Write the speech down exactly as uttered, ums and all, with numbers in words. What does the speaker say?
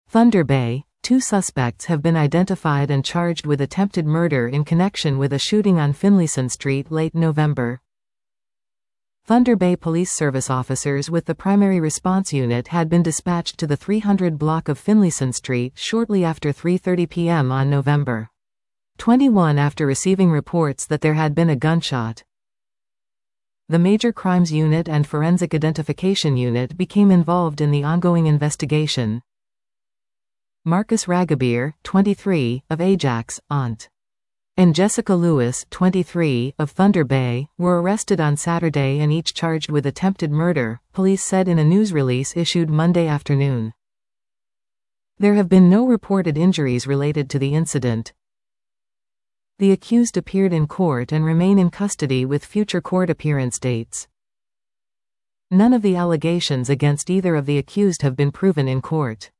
Thunder Bay, two suspects have been identified and charged with attempted murder in connection with a shooting on Finlayson Street late November. Thunder Bay Police Service officers with the Primary Response Unit had been dispatched to the three hundred block of Finlayson Street shortly after three thirty p m on November twenty-first after receiving reports that there had been a gunshot. The Major Crimes Unit and Forensic Identification Unit became involved in the ongoing investigation. Marcus Ragabir, twenty-three, of Ajax, Ont. and Jessica Lewis, twenty-three, of Thunder Bay, were arrested on Saturday and each charged with attempted murder, police said in a news release issued Monday afternoon. There have been no reported injuries related to the incident. The accused appeared in court and remain in custody with future court appearance dates. None of the allegations against either of the accused have been proven in court.